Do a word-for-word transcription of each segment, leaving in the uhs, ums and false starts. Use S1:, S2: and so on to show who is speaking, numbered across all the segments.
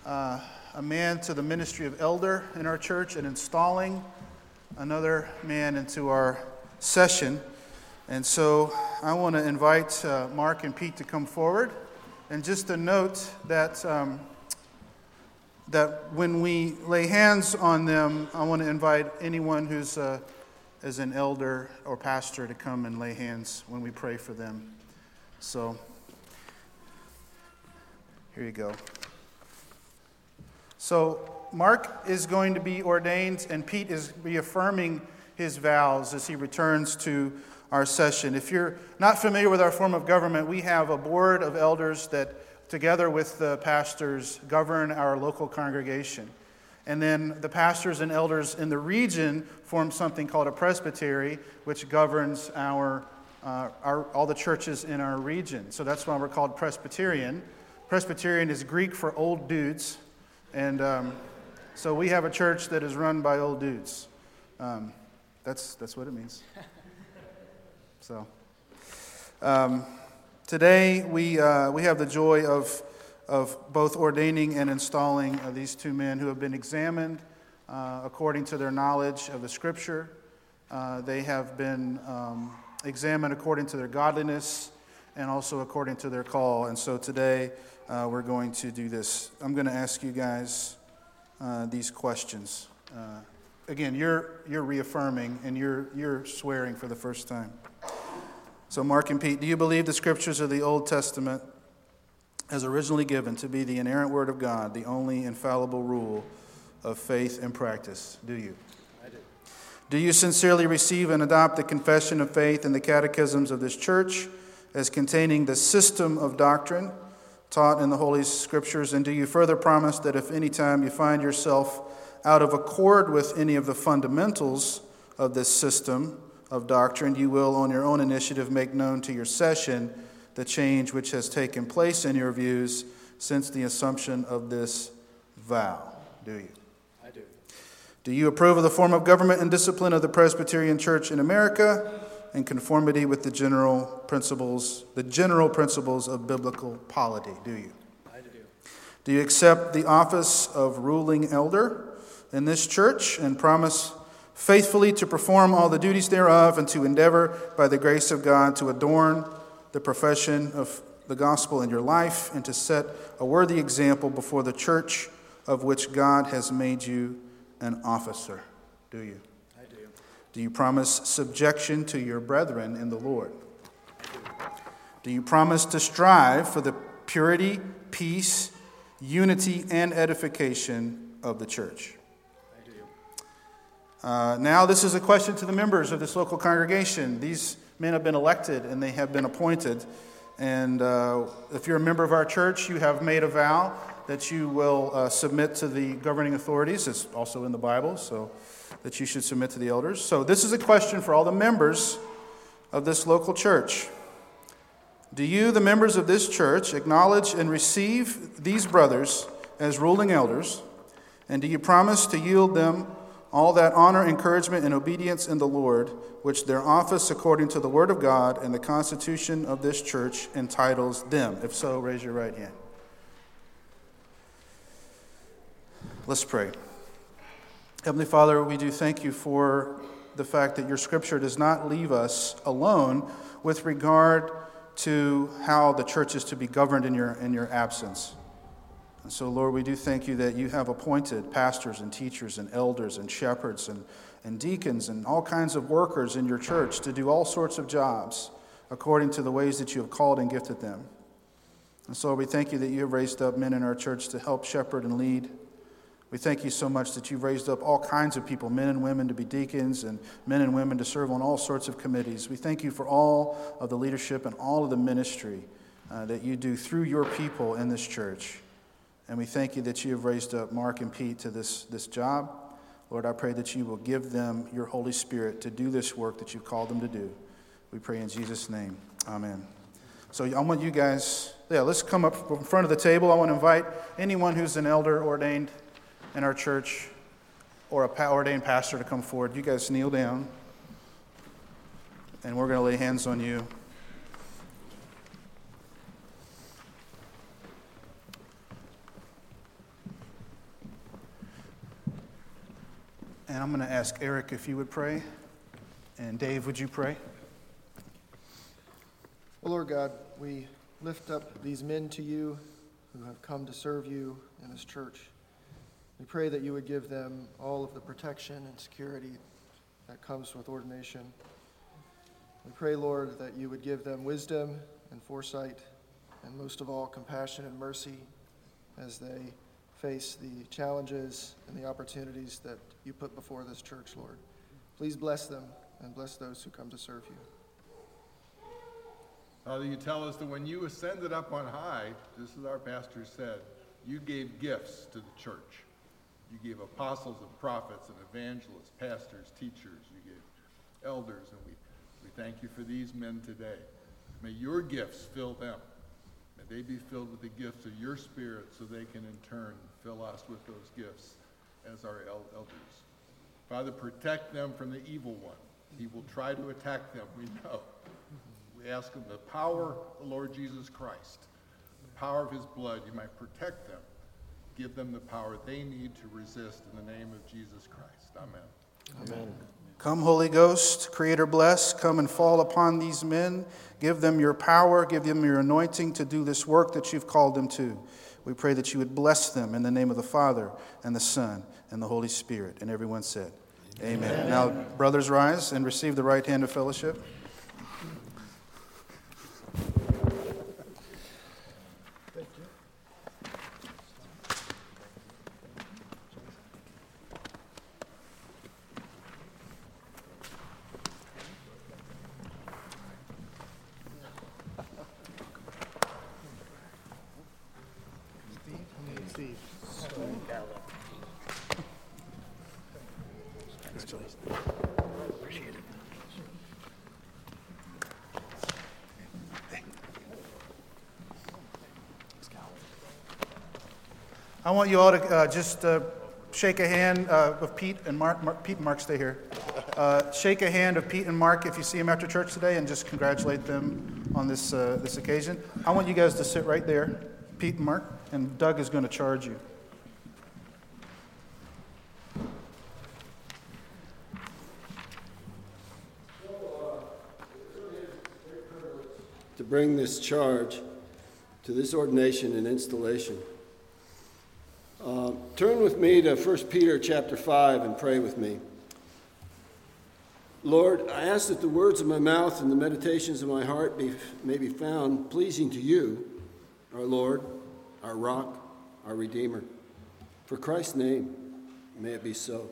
S1: uh, a man to the ministry of elder in our church and installing another man into our session. And so I want to invite uh, Mark and Pete to come forward. And just a note that um, that when we lay hands on them, I want to invite anyone who's uh, as an elder or pastor to come and lay hands when we pray for them. So here you go. So Mark is going to be ordained, and Pete is reaffirming his vows as he returns to our session. If you're not familiar with our form of government, we have a board of elders that, together with the pastors, govern our local congregation. And then the pastors and elders in the region form something called a presbytery, which governs our, uh, our all the churches in our region. So that's why we're called Presbyterian. Presbyterian is Greek for old dudes. And um, so we have a church that is run by old dudes. Um, that's that's what it means. So um, today we uh, we have the joy of of both ordaining and installing uh, these two men who have been examined uh, according to their knowledge of the Scripture. Uh, they have been um, examined according to their godliness and also according to their call. And so today uh, we're going to do this. I'm going to ask you guys uh, these questions. Uh, again, you're you're reaffirming and you're you're swearing for the first time. So Mark and Pete, do you believe the Scriptures of the Old Testament as originally given to be the inerrant Word of God, the only infallible rule of faith and practice? Do you?
S2: I do.
S1: Do you sincerely receive and adopt the confession of faith and the catechisms of this church as containing the system of doctrine taught in the Holy Scriptures? And do you further promise that if any time you find yourself out of accord with any of the fundamentals of this system of doctrine, you will, on your own initiative, make known to your session the change which has taken place in your views since the assumption of this vow? Do you?
S2: I do.
S1: Do you approve of the form of government and discipline of the Presbyterian Church in America in conformity with the general principles, the general principles of biblical polity? Do you?
S2: I do.
S1: Do you accept the office of ruling elder in this church and promise faithfully to perform all the duties thereof and to endeavor by the grace of God to adorn the profession of the gospel in your life and to set a worthy example before the church of which God has made you an officer? Do you?
S2: I do.
S1: Do you promise subjection to your brethren in the Lord? Do you promise to strive for the purity, peace, unity, and edification of the church?
S2: I do.
S1: Uh, now, this is a question to the members of this local congregation. These men have been elected and they have been appointed. And uh, if you're a member of our church, you have made a vow that you will uh, submit to the governing authorities. It's also in the Bible, so that you should submit to the elders. So this is a question for all the members of this local church. Do you, the members of this church, acknowledge and receive these brothers as ruling elders? And do you promise to yield them all that honor, encouragement, and obedience in the Lord, which their office according to the Word of God and the constitution of this church entitles them? If so, raise your right hand. Let's pray. Heavenly Father, we do thank you for the fact that your Scripture does not leave us alone with regard to how the church is to be governed in your, in your absence. And so, Lord, we do thank you that you have appointed pastors and teachers and elders and shepherds and, and deacons and all kinds of workers in your church to do all sorts of jobs according to the ways that you have called and gifted them. And so we thank you that you have raised up men in our church to help shepherd and lead. We thank you so much that you've raised up all kinds of people, men and women to be deacons and men and women to serve on all sorts of committees. We thank you for all of the leadership and all of the ministry uh, that you do through your people in this church. And we thank you that you have raised up Mark and Pete to this, this job. Lord, I pray that you will give them your Holy Spirit to do this work that you've called them to do. We pray in Jesus' name. Amen. So I want you guys, yeah, let's come up in front of the table. I want to invite anyone who's an elder ordained in our church or a ordained pastor to come forward. You guys kneel down, and we're going to lay hands on you. And I'm going to ask Eric if you would pray. And Dave, would you pray?
S2: Well, Lord God, we lift up these men to you who have come to serve you in this church. We pray that you would give them all of the protection and security that comes with ordination. We pray, Lord, that you would give them wisdom and foresight, and most of all, compassion and mercy as they face the challenges and the opportunities that you put before this church, Lord. Please bless them and bless those who come to serve you.
S3: Father, you tell us that when you ascended up on high, just as our pastor said, you gave gifts to the church. You gave apostles and prophets and evangelists, pastors, teachers. You gave elders, and we, we thank you for these men today. May your gifts fill them. May they be filled with the gifts of your Spirit so they can in turn fill us with those gifts as our el- elders. Father, protect them from the evil one. He will try to attack them, we know. We ask in the power of the Lord Jesus Christ, the power of his blood, you might protect them. Give them the power they need to resist in the name of Jesus Christ. Amen.
S2: Amen.
S1: Come, Holy Ghost, Creator bless, come and fall upon these men. Give them your power, give them your anointing to do this work that you've called them to. We pray that you would bless them in the name of the Father and the Son and the Holy Spirit. And everyone said, Amen. Amen. Now, brothers, rise and receive the right hand of fellowship. I want you all to uh, just uh, shake a hand uh, of Pete and Mark. Mark. Pete and Mark, stay here. Uh, shake a hand of Pete and Mark if you see them after church today, and just congratulate them on this uh, this occasion. I want you guys to sit right there, Pete and Mark, and Doug is going to charge you.
S4: To bring this charge to this ordination and installation. Uh, turn with me to First Peter chapter five and pray with me. Lord, I ask that the words of my mouth and the meditations of my heart be, may be found pleasing to you, our Lord, our rock, our Redeemer. For Christ's name, may it be so.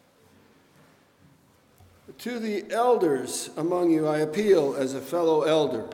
S4: To the elders among you I appeal as a fellow elder.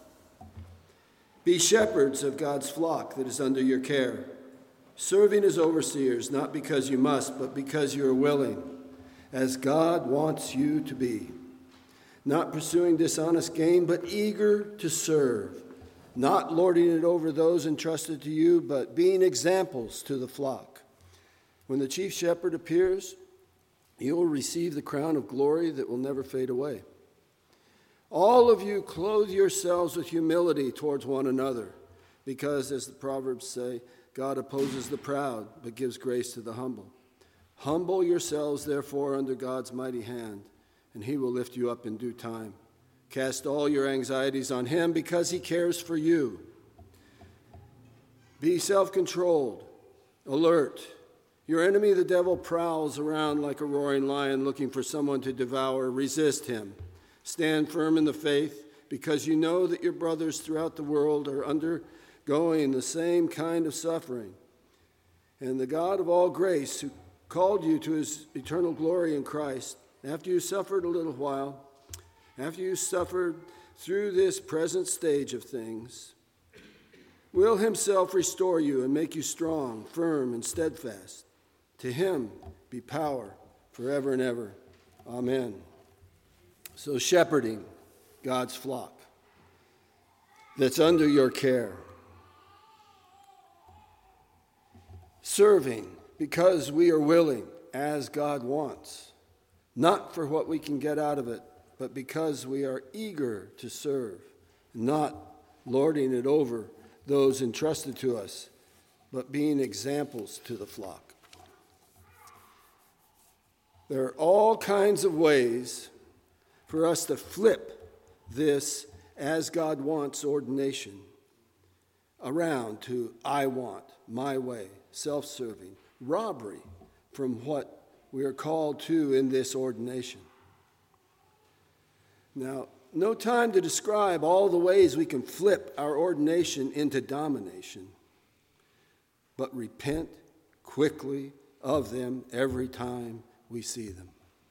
S4: Be shepherds of God's flock that is under your care, serving as overseers, not because you must, but because you are willing, as God wants you to be. Not pursuing dishonest gain, but eager to serve, not lording it over those entrusted to you, but being examples to the flock. When the chief shepherd appears, you will receive the crown of glory that will never fade away. All of you clothe yourselves with humility towards one another, because, as the Proverbs say, God opposes the proud, but gives grace to the humble. Humble yourselves, therefore, under God's mighty hand, and he will lift you up in due time. Cast all your anxieties on him, because he cares for you. Be self-controlled, alert. Your enemy, the devil, prowls around like a roaring lion looking for someone to devour. Resist him. Stand firm in the faith, because you know that your brothers throughout the world are undergoing the same kind of suffering. And the God of all grace, who called you to his eternal glory in Christ, after you suffered a little while, after you suffered through this present stage of things, will himself restore you and make you strong, firm, and steadfast. To him be power forever and ever. Amen. So shepherding God's flock that's under your care. Serving because we are willing, as God wants. Not for what we can get out of it, but because we are eager to serve. Not lording it over those entrusted to us, but being examples to the flock. There are all kinds of ways for us to flip this as God wants ordination around to I want, my way, self-serving, robbery from what we are called to in this ordination. Now, no time to describe all the ways we can flip our ordination into domination, but repent quickly of them every time we see them.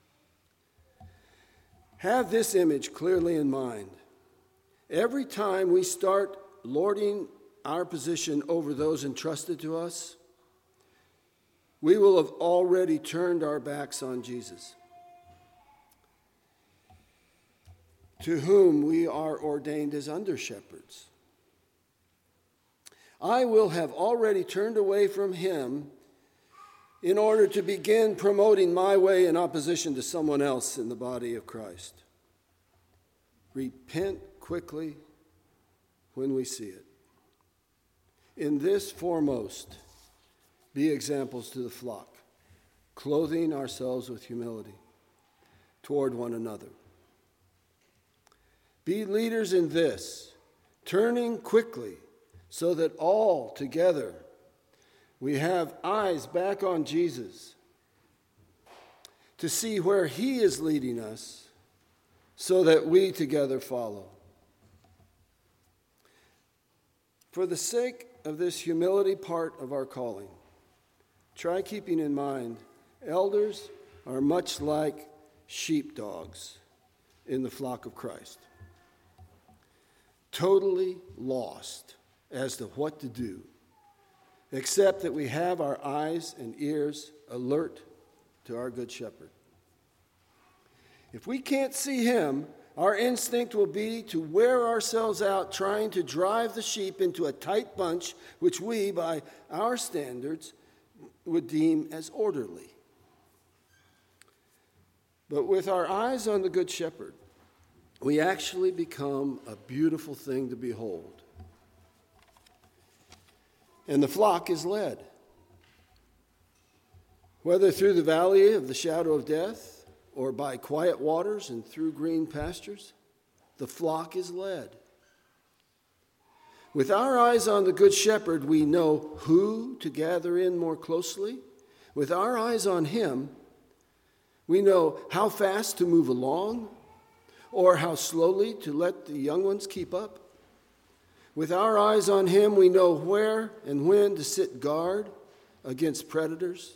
S4: Have this image clearly in mind. Every time we start lording our position over those entrusted to us, we will have already turned our backs on Jesus, to whom we are ordained as under-shepherds. I will have already turned away from him in order to begin promoting my way in opposition to someone else in the body of Christ. Repent quickly when we see it. In this foremost, be examples to the flock, clothing ourselves with humility toward one another. Be leaders in this, turning quickly so that all together we have eyes back on Jesus to see where he is leading us so that we together follow. For the sake of this humility part of our calling, try keeping in mind elders are much like sheepdogs in the flock of Christ, totally lost as to what to do, except that we have our eyes and ears alert to our good shepherd. If we can't see him, our instinct will be to wear ourselves out trying to drive the sheep into a tight bunch, which we, by our standards, would deem as orderly. But with our eyes on the good shepherd, we actually become a beautiful thing to behold. And the flock is led, whether through the valley of the shadow of death or by quiet waters and through green pastures, the flock is led. With our eyes on the good shepherd, we know who to gather in more closely. With our eyes on him, we know how fast to move along or how slowly to let the young ones keep up. With our eyes on him, we know where and when to sit guard against predators.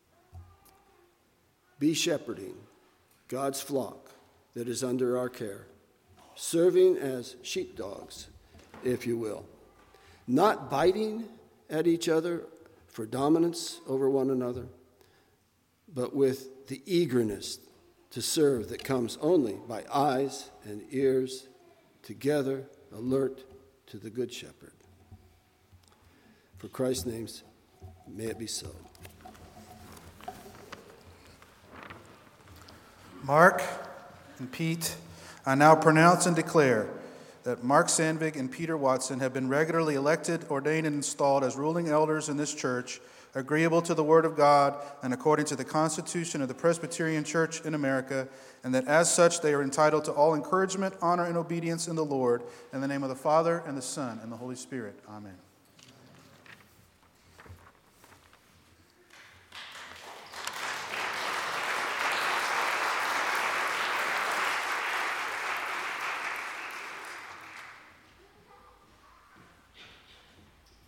S4: Be shepherding God's flock that is under our care, serving as sheepdogs, if you will, not biting at each other for dominance over one another, but with the eagerness to serve that comes only by eyes and ears together, alert to the good shepherd. For Christ's name, may it be so.
S1: Mark and Pete, I now pronounce and declare that Mark Sandvig and Peter Watson have been regularly elected, ordained, and installed as ruling elders in this church, agreeable to the Word of God and according to the Constitution of the Presbyterian Church in America, and that as such they are entitled to all encouragement, honor, and obedience in the Lord. In the name of the Father, and the Son, and the Holy Spirit. Amen.